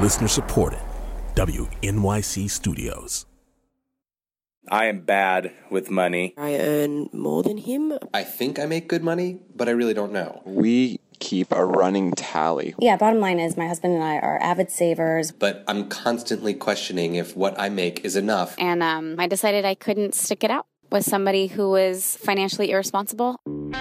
Listener supported. WNYC Studios. I am bad with money. I earn more than him. I think I make good money, but I really don't know. We keep a running tally. Yeah, bottom line is my husband and I are avid savers. But I'm constantly questioning if what I make is enough. And I decided I couldn't stick it out with somebody who was financially irresponsible.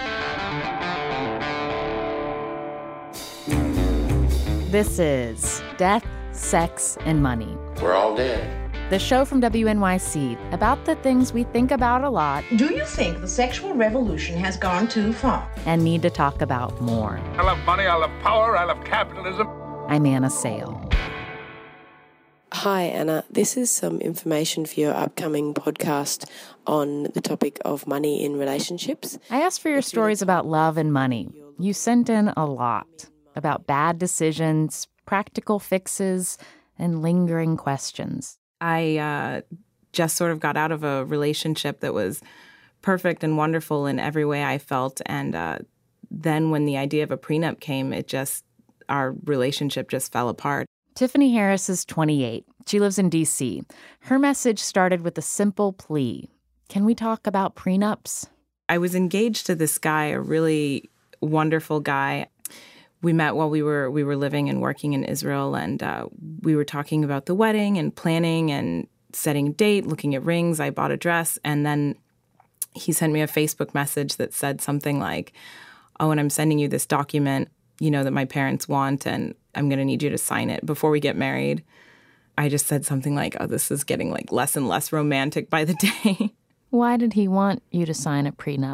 This is Death, Sex, and Money. We're all dead. The show from WNYC about the things we think about a lot. Do you think the sexual revolution has gone too far? And need to talk about more. I love money, I love power, I love capitalism. I'm Anna Sale. Hi, Anna. This is some information for your upcoming podcast on the topic of money in relationships. I asked for your stories about love and money. You sent in a lot about bad decisions, practical fixes, and lingering questions. I just sort of got out of a relationship that was perfect and wonderful in every way I felt. And then when the idea of a prenup came, our relationship just fell apart. Tiffany Harris is 28. She lives in D.C. Her message started with a simple plea. Can we talk about prenups? I was engaged to this guy, a really wonderful guy. We met while we were living and working in Israel, and we were talking about the wedding and planning and setting a date, looking at rings. I bought a dress, and then he sent me a Facebook message that said something like, "Oh, and I'm sending you this document, that my parents want, and I'm going to need you to sign it before we get married." I just said something like, "Oh, this is getting less and less romantic by the day." Why did he want you to sign a prenup?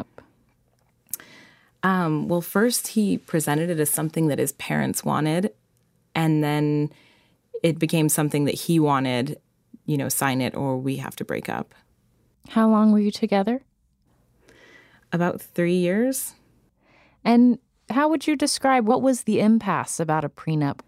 Well, first he presented it as something that his parents wanted, and then it became something that he wanted, sign it or we have to break up. How long were you together? About 3 years. And how would you describe what was the impasse about a prenup?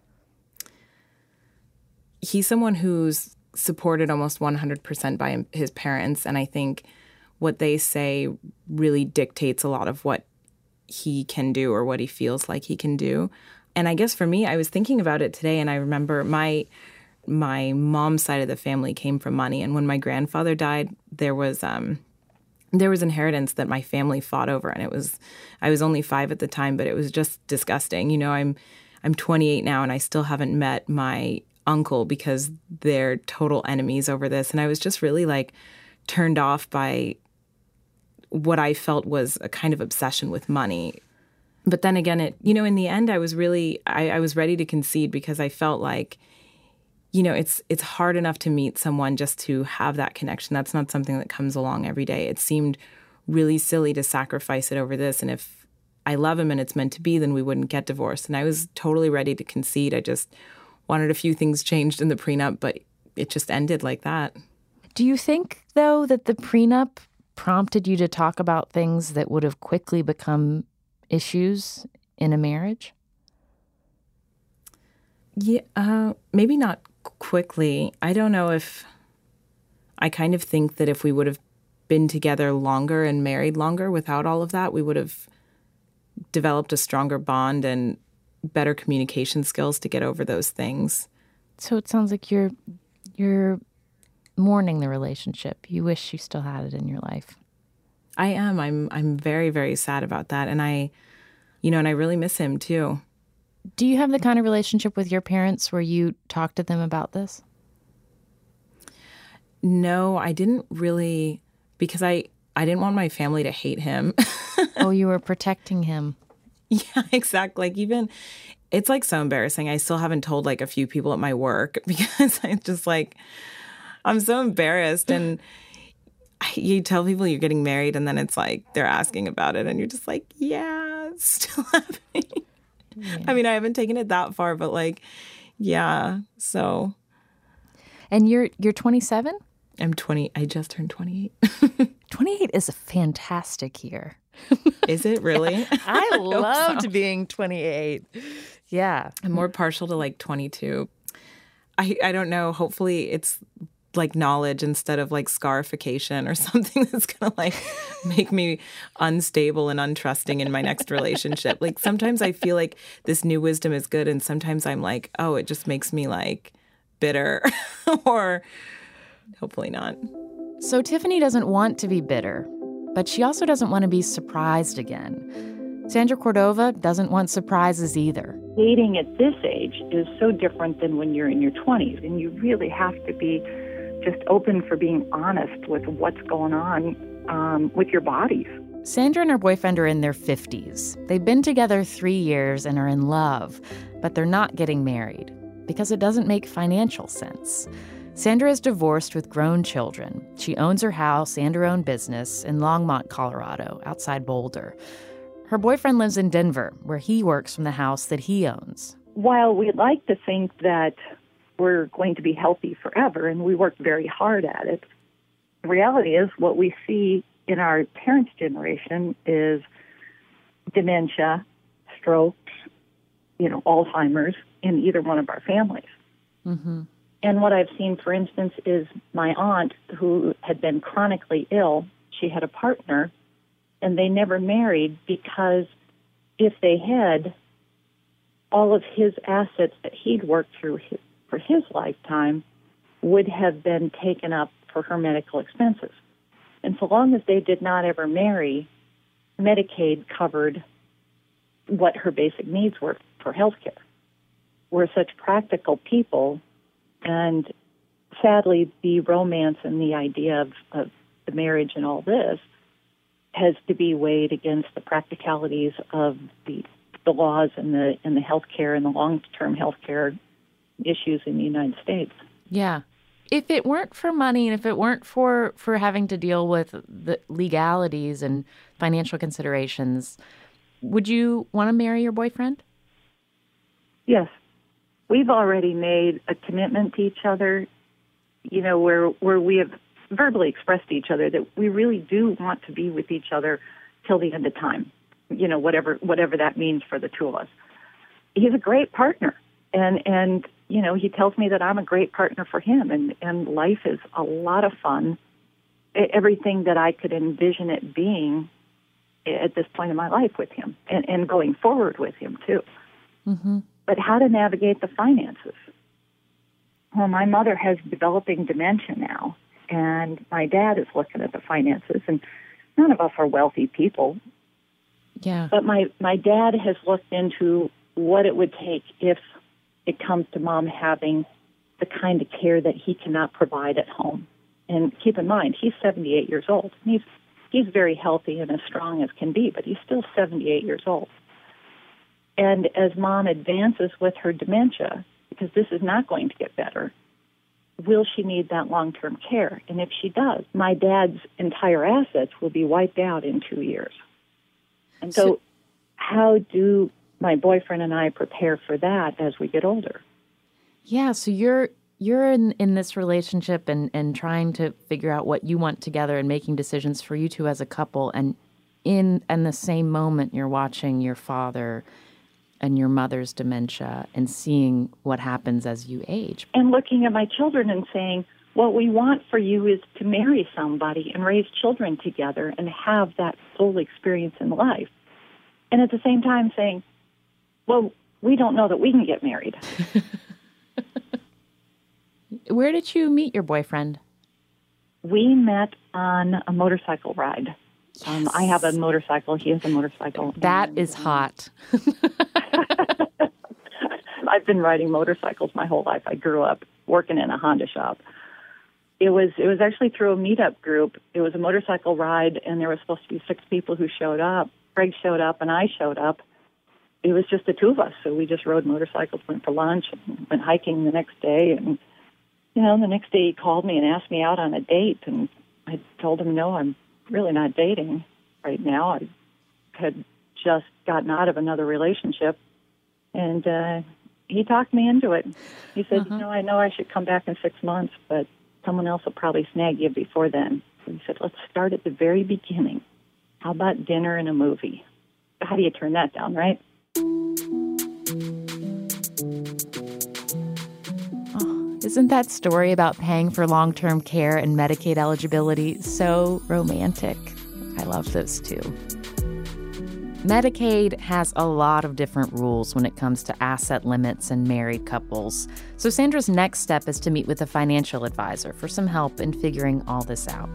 He's someone who's supported almost 100% by his parents, and I think what they say really dictates a lot of what he can do or what he feels like he can do. And I guess for me, I was thinking about it today, and I remember my mom's side of the family came from money. And when my grandfather died, there was inheritance that my family fought over, and I was only 5 at the time, but it was just disgusting. I'm 28 now, and I still haven't met my uncle because they're total enemies over this. And I was just really turned off by what I felt was a kind of obsession with money. But then again, in the end, I was ready to concede because I felt like, it's hard enough to meet someone just to have that connection. That's not something that comes along every day. It seemed really silly to sacrifice it over this. And if I love him and it's meant to be, then we wouldn't get divorced. And I was totally ready to concede. I just wanted a few things changed in the prenup, but it just ended like that. Do you think, though, that the prenup prompted you to talk about things that would have quickly become issues in a marriage? Yeah, maybe not quickly. I don't know if I kind of think that if we would have been together longer and married longer without all of that, we would have developed a stronger bond and better communication skills to get over those things. So it sounds like you're mourning the relationship. You wish you still had it in your life. I am. I'm very, very sad about that. And I really miss him too. Do you have the kind of relationship with your parents where you talk to them about this? No, I didn't really, because I didn't want my family to hate him. Oh, you were protecting him. Yeah, exactly. It's so embarrassing. I still haven't told a few people at my work because I just I'm so embarrassed. And you tell people you're getting married and then it's they're asking about it and you're just yeah, it's still happening. Yeah. I mean, I haven't taken it that far, but yeah, so. And you're 27? I'm 20. I just turned 28. 28 is a fantastic year. Is it really? Yeah, I loved being 28. Yeah. I'm more partial to 22. I don't know. Hopefully it's like knowledge instead of like scarification or something that's going to like make me unstable and untrusting in my next relationship. Like sometimes I feel like this new wisdom is good, and sometimes I'm like, oh, it just makes me like bitter or hopefully not. So Tiffany doesn't want to be bitter, but she also doesn't want to be surprised again. Sandra Cordova doesn't want surprises either. Dating at this age is so different than when you're in your 20s, and you really have to be just open for being honest with what's going on with your bodies. Sandra and her boyfriend are in their 50s. They've been together 3 years and are in love, but they're not getting married because it doesn't make financial sense. Sandra is divorced with grown children. She owns her house and her own business in Longmont, Colorado, outside Boulder. Her boyfriend lives in Denver, where he works from the house that he owns. While we'd like to think that we're going to be healthy forever, and we work very hard at it, the reality is what we see in our parents' generation is dementia, strokes, Alzheimer's in either one of our families. Mm-hmm. And what I've seen, for instance, is my aunt, who had been chronically ill. She had a partner, and they never married because if they had, all of his assets that he'd worked through for his lifetime would have been taken up for her medical expenses. And so long as they did not ever marry, Medicaid covered what her basic needs were for health care. We're such practical people, and sadly, the romance and the idea of the marriage and all this has to be weighed against the practicalities of the laws and the health care and the long-term health care issues in the United States. Yeah. If it weren't for money and if it weren't for having to deal with the legalities and financial considerations, would you want to marry your boyfriend? Yes. We've already made a commitment to each other, where we have verbally expressed to each other that we really do want to be with each other till the end of time, whatever that means for the two of us. He's a great partner, and he tells me that I'm a great partner for him, and life is a lot of fun, everything that I could envision it being at this point in my life with him, and going forward with him, too. Mm-hmm. But how to navigate the finances? Well, my mother has developing dementia now, and my dad is looking at the finances, and none of us are wealthy people. Yeah. But my dad has looked into what it would take if it comes to Mom having the kind of care that he cannot provide at home. And keep in mind, he's 78 years old. He's very healthy and as strong as can be, but he's still 78 years old. And as Mom advances with her dementia, because this is not going to get better, will she need that long-term care? And if she does, my dad's entire assets will be wiped out in 2 years. And so how do my boyfriend and I prepare for that as we get older? Yeah, so you're in this relationship and trying to figure out what you want together and making decisions for you two as a couple, and in the same moment you're watching your father and your mother's dementia and seeing what happens as you age. And looking at my children and saying, what we want for you is to marry somebody and raise children together and have that full experience in life. And at the same time saying, well, we don't know that we can get married. Where did you meet your boyfriend? We met on a motorcycle ride. Yes. I have a motorcycle. He has a motorcycle. That is hot. I've been riding motorcycles my whole life. I grew up working in a Honda shop. It was actually through a meetup group. It was a motorcycle ride, and there was supposed to be 6 people who showed up. Greg showed up, and I showed up. It was just the two of us, so we just rode motorcycles, went for lunch, and went hiking the next day. And, the next day he called me and asked me out on a date, and I told him, no, I'm really not dating right now. I had just gotten out of another relationship, and he talked me into it. He said, I know I should come back in 6 months, but someone else will probably snag you before then. So he said, let's start at the very beginning. How about dinner and a movie? How do you turn that down, right? Isn't that story about paying for long-term care and Medicaid eligibility so romantic? I love those too. Medicaid has a lot of different rules when it comes to asset limits and married couples. So Sandra's next step is to meet with a financial advisor for some help in figuring all this out.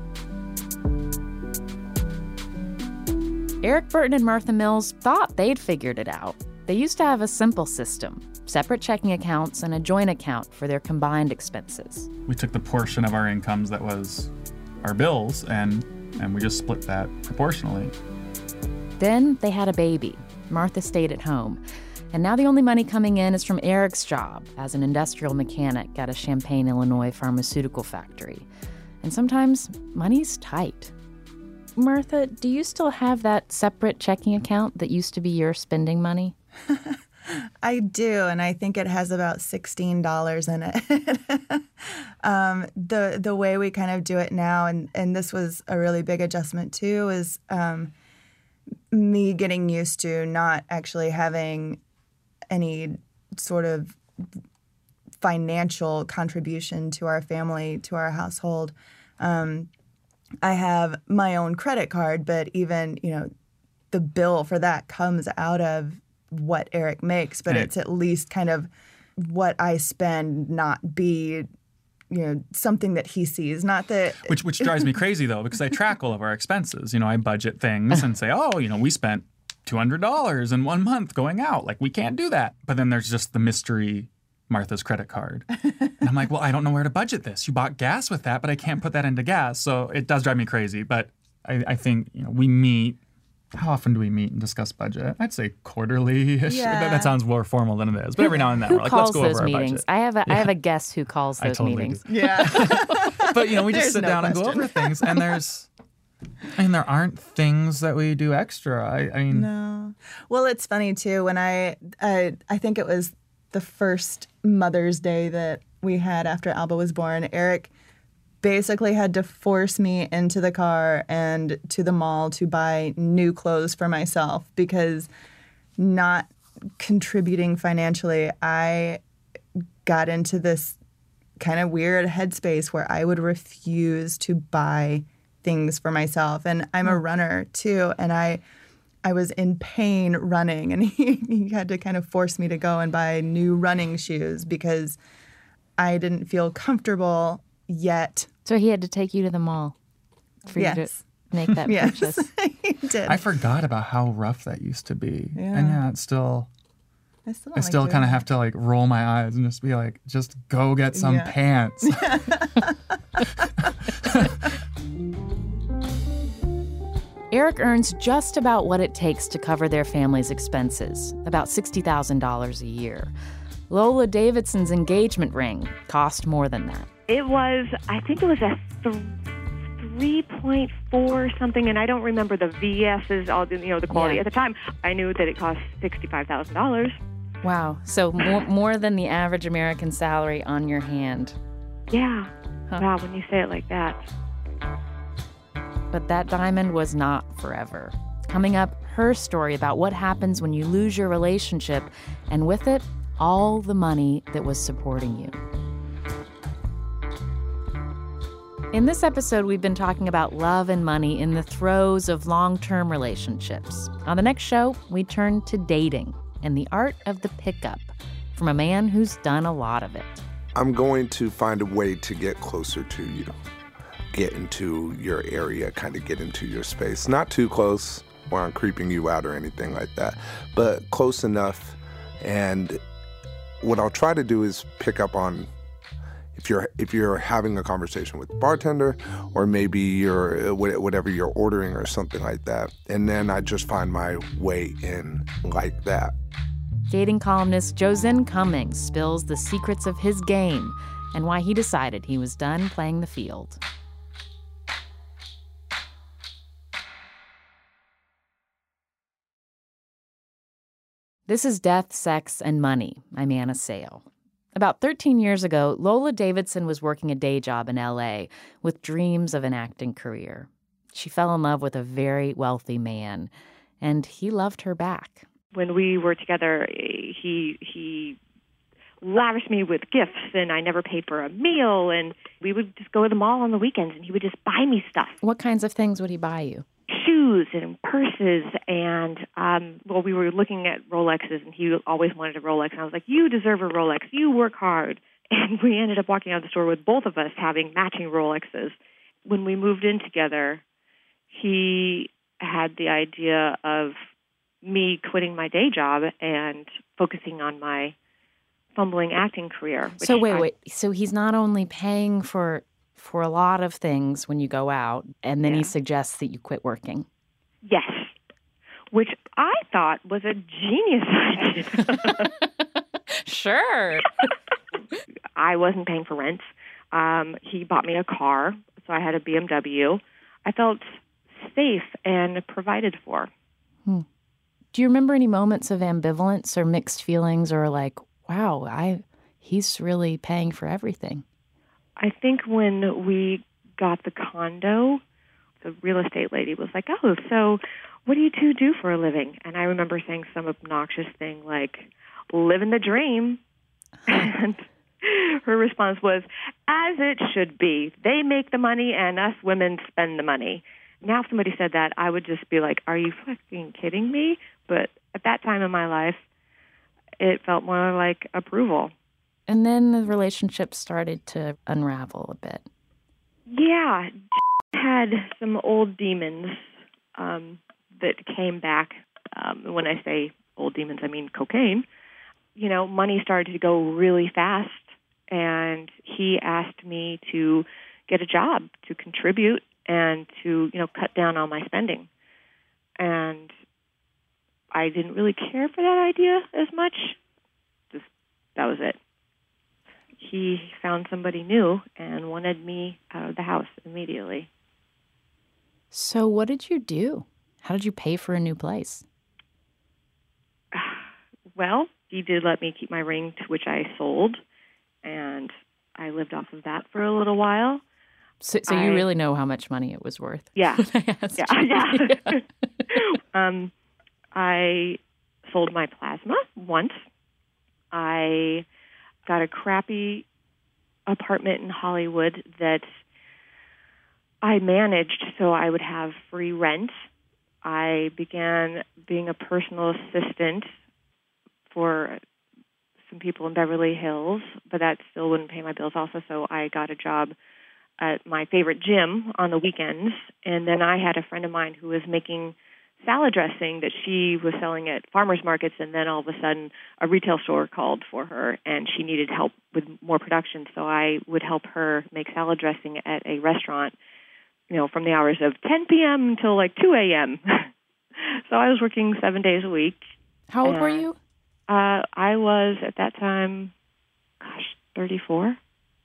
Eric Burton and Martha Mills thought they'd figured it out. They used to have a simple system, separate checking accounts and a joint account for their combined expenses. We took the portion of our incomes that was our bills and we just split that proportionally. Then they had a baby. Martha stayed at home. And now the only money coming in is from Eric's job as an industrial mechanic at a Champaign, Illinois pharmaceutical factory. And sometimes money's tight. Martha, do you still have that separate checking account that used to be your spending money? I do, and I think it has about $16 in it. The way we kind of do it now, and this was a really big adjustment too, is me getting used to not actually having any sort of financial contribution to our family, to our household. I have my own credit card, but even, the bill for that comes out of what Eric makes, but it's at least kind of what I spend, not be, something that he sees, not that... Which drives me crazy, though, because I track all of our expenses. I budget things and say, we spent $200 in 1 month going out. Like, we can't do that. But then there's just the mystery Martha's credit card. And I'm like, well, I don't know where to budget this. You bought gas with that, but I can't put that into gas. So it does drive me crazy. But I think, we meet. How often do we meet and discuss budget? I'd say quarterly-ish. Yeah. That sounds more formal than it is. But every now and then, we're like, let's go over our budget. I have a guest who calls those meetings. Do. Yeah. But, we just sit down and go over things. And there aren't things that we do extra. I mean... No. Well, it's funny, too. When I think it was the first Mother's Day that we had after Alba was born, Eric basically had to force me into the car and to the mall to buy new clothes for myself because not contributing financially, I got into this kind of weird headspace where I would refuse to buy things for myself. And I'm a runner too, and I was in pain running, and he had to kind of force me to go and buy new running shoes because I didn't feel comfortable yet. So he had to take you to the mall for you to make that purchase. He did. I forgot about how rough that used to be. Yeah. And it's still... I still kind of have to roll my eyes and just be like, just go get some pants. Eric earns just about what it takes to cover their family's expenses, about $60,000 a year. Lola Davidson's engagement ring cost more than that. I think it was a 3.4 something, and I don't remember the VS's, the quality. At the time, I knew that it cost $65,000. Wow. So more than the average American salary on your hand. Yeah. Huh. Wow, when you say it like that. But that diamond was not forever. Coming up, her story about what happens when you lose your relationship, and with it, all the money that was supporting you. In this episode, we've been talking about love and money in the throes of long-term relationships. On the next show, we turn to dating and the art of the pickup from a man who's done a lot of it. I'm going to find a way to get closer to you, get into your area, kind of get into your space. Not too close where I'm creeping you out or anything like that, but close enough. And what I'll try to do is pick up on if you're having a conversation with the bartender, or maybe you're whatever you're ordering or something like that, and then I just find my way in like that. Dating columnist Josine Cummings spills the secrets of his game and why he decided he was done playing the field. This is Death, Sex, and Money. I'm Anna Sale. About 13 years ago, Lola Davidson was working a day job in L.A. with dreams of an acting career. She fell in love with a very wealthy man, and he loved her back. When we were together, he lavish me with gifts, and I never paid for a meal, and we would just go to the mall on the weekends, and he would just buy me stuff. What kinds of things would he buy you? Shoes and purses, and, we were looking at Rolexes, and he always wanted a Rolex, and I was like, you deserve a Rolex, you work hard. And we ended up walking out of the store with both of us having matching Rolexes. When we moved in together, he had the idea of me quitting my day job and focusing on my fumbling acting career. So wait. So he's not only paying for a lot of things when you go out, and then he suggests that you quit working. Yes, which I thought was a genius idea. Sure. I wasn't paying for rent. He bought me a car, so I had a BMW. I felt safe and provided for. Do you remember any moments of ambivalence or mixed feelings, or like, wow, he's really paying for everything? I think when we got the condo, the real estate lady was like, oh, so what do you two do for a living? And I remember saying some obnoxious thing like, living the dream. And her response was, as it should be. They make the money and us women spend the money. Now if somebody said that, I would just be like, are you fucking kidding me? But at that time in my life, it felt more like approval. And then the relationship started to unravel a bit. Yeah. Had some old demons that came back. When I say old demons, I mean cocaine. You know, money started to go really fast, and he asked me to get a job, to contribute, and to, cut down on my spending. And I didn't really care for that idea as much. That was it. He found somebody new and wanted me out of the house immediately. So what did you do? How did you pay for a new place? Well, he did let me keep my ring, which I sold, and I lived off of that for a little while. So you really know how much money it was worth? Yeah. Yeah. I sold my plasma once. I got a crappy apartment in Hollywood that I managed so I would have free rent. I began being a personal assistant for some people in Beverly Hills, but that still wouldn't pay my bills also, so I got a job at my favorite gym on the weekends. And then I had a friend of mine who was making salad dressing that she was selling at farmers markets, and then all of a sudden a retail store called for her, and she needed help with more production, so I would help her make salad dressing at a restaurant, from the hours of 10 p.m. until like 2 a.m. So I was working 7 days a week. How old were you? I was, at that time, 34.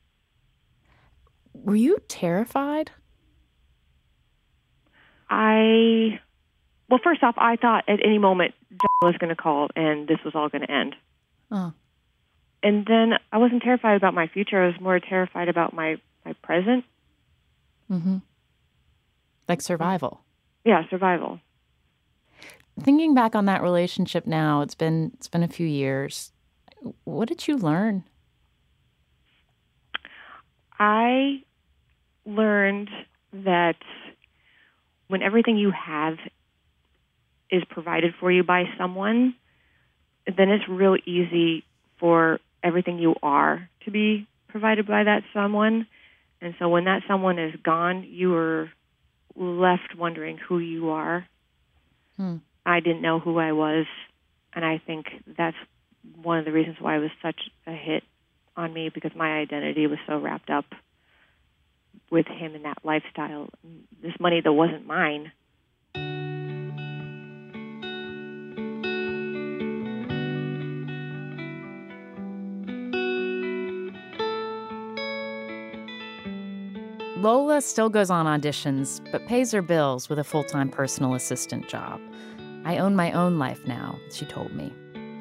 Were you terrified? Well, first off, I thought at any moment John was going to call and this was all going to end. Oh. And then I wasn't terrified about my future. I was more terrified about my present. Mm-hmm. Like survival. Yeah, survival. Thinking back on that relationship now, it's been a few years. What did you learn? I learned that when everything you have is provided for you by someone, then it's real easy for everything you are to be provided by that someone. And so when that someone is gone, you are left wondering who you are. I didn't know who I was, and I think that's one of the reasons why it was such a hit on me, because my identity was so wrapped up with him and that lifestyle, this money that wasn't mine. Lola still goes on auditions, but pays her bills with a full-time personal assistant job. I own my own life now, she told me.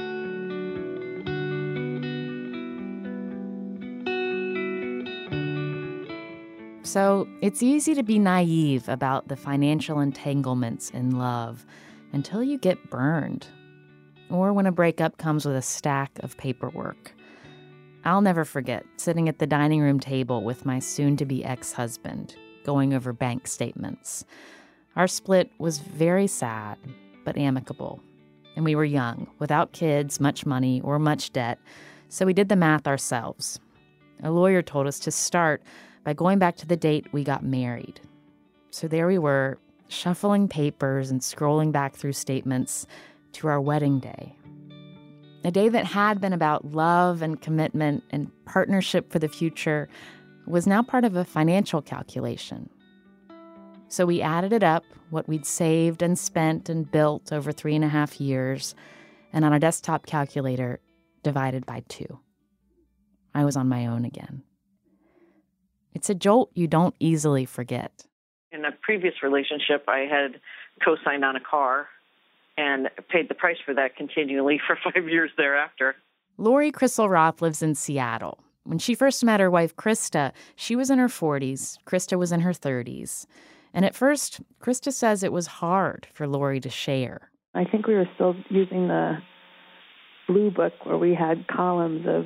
So it's easy to be naive about the financial entanglements in love until you get burned, or when a breakup comes with a stack of paperwork. I'll never forget sitting at the dining room table with my soon-to-be ex-husband, going over bank statements. Our split was very sad, but amicable. And we were young, without kids, much money, or much debt, so we did the math ourselves. A lawyer told us to start by going back to the date we got married. So there we were, shuffling papers and scrolling back through statements to our wedding day. A day that had been about love and commitment and partnership for the future was now part of a financial calculation. So we added it up, what we'd saved and spent and built over 3.5 years, and on a desktop calculator, divided by 2. I was on my own again. It's a jolt you don't easily forget. In a previous relationship, I had co-signed on a car and paid the price for that continually for 5 years thereafter. Lori Crystal Roth lives in Seattle. When she first met her wife, Krista, she was in her 40s. Krista was in her 30s. And at first, Krista says it was hard for Lori to share. I think we were still using the Blue Book where we had columns of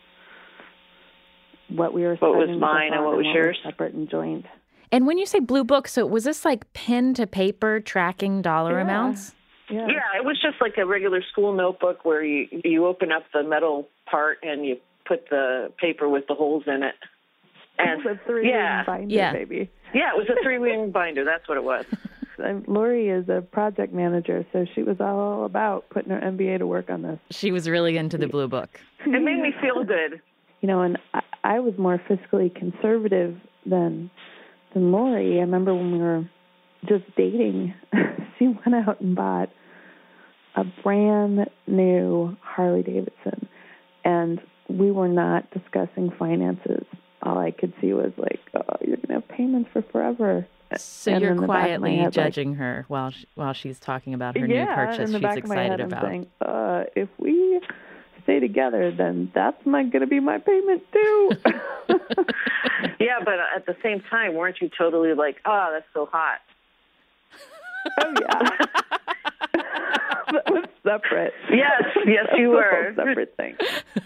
what we were spending. What was mine and what was yours? Separate and joint. And when you say Blue Book, so was this like pen to paper tracking dollar amounts? Yeah, it was just like a regular school notebook where you open up the metal part and you put the paper with the holes in it. And it was a 3-ring binder, baby. Yeah, it was a 3-ring binder. That's what it was. Lori is a project manager, so she was all about putting her MBA to work on this. She was really into the Blue Book. It made me feel good. And I was more fiscally conservative than Lori. I remember when we were just dating, she went out and bought a brand new Harley Davidson, and we were not discussing finances. All I could see was like, oh, you're going to have payments for forever. So and you're quietly judging her while she's talking about her new purchase she's excited about. Saying, if we stay together, then that's going to be my payment too. Yeah, but at the same time, weren't you totally like, oh, that's so hot? Oh, yeah. That was separate. Yes, you were. Separate thing.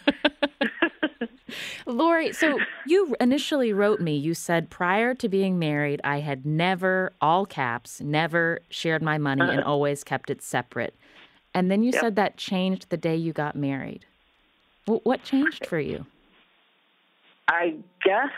Lori, so you initially wrote me, you said, prior to being married, I had never, all caps, never shared my money and always kept it separate. And then you said that changed the day you got married. What changed for you? I guess,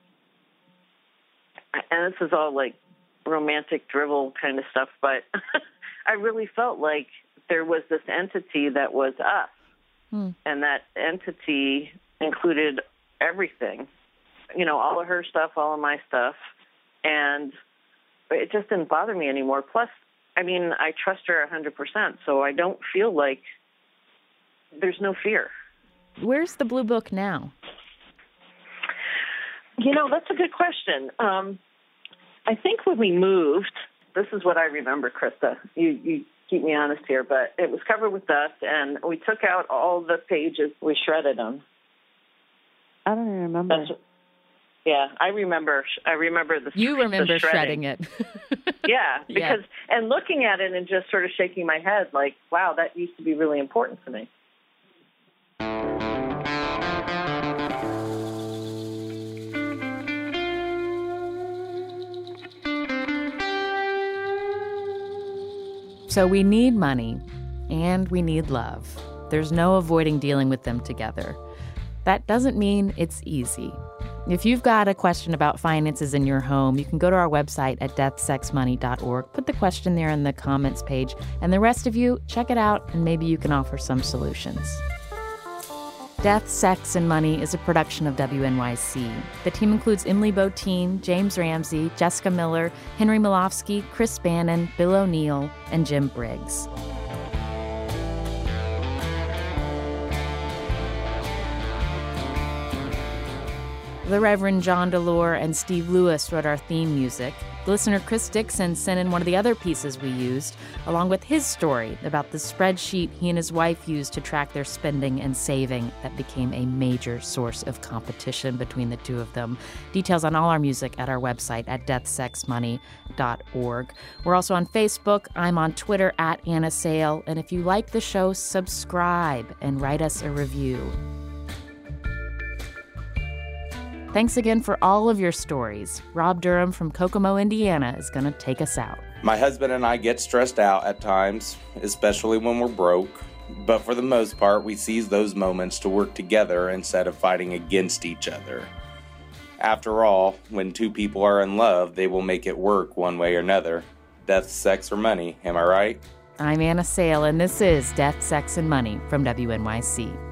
and this is all like romantic drivel kind of stuff, but I really felt like there was this entity that was us. And that entity included everything, all of her stuff, all of my stuff. And it just didn't bother me anymore. Plus, I trust her 100%, so I don't feel like there's no fear. Where's the Blue Book now? That's a good question. I think when we moved, this is what I remember, Krista. You keep me honest here, but it was covered with dust, and we took out all the pages. We shredded them. I don't even remember. I remember. You remember the shredding it. Yeah, because and looking at it and just sort of shaking my head, like, wow, that used to be really important to me. So we need money, and we need love. There's no avoiding dealing with them together. That doesn't mean it's easy. If you've got a question about finances in your home, you can go to our website at deathsexmoney.org, put the question there in the comments page, and the rest of you, check it out, and maybe you can offer some solutions. Death, Sex, and Money is a production of WNYC. The team includes Emily Botine, James Ramsey, Jessica Miller, Henry Malofsky, Chris Bannon, Bill O'Neill, and Jim Briggs. The Reverend John DeLore and Steve Lewis wrote our theme music. Listener Chris Dixon sent in one of the other pieces we used, along with his story about the spreadsheet he and his wife used to track their spending and saving that became a major source of competition between the two of them. Details on all our music at our website at deathsexmoney.org. We're also on Facebook. I'm on Twitter at Anna Sale. And if you like the show, subscribe and write us a review. Thanks again for all of your stories. Rob Durham from Kokomo, Indiana is going to take us out. My husband and I get stressed out at times, especially when we're broke. But for the most part, we seize those moments to work together instead of fighting against each other. After all, when two people are in love, they will make it work one way or another. Death, sex, or money, am I right? I'm Anna Sale, and this is Death, Sex, and Money from WNYC.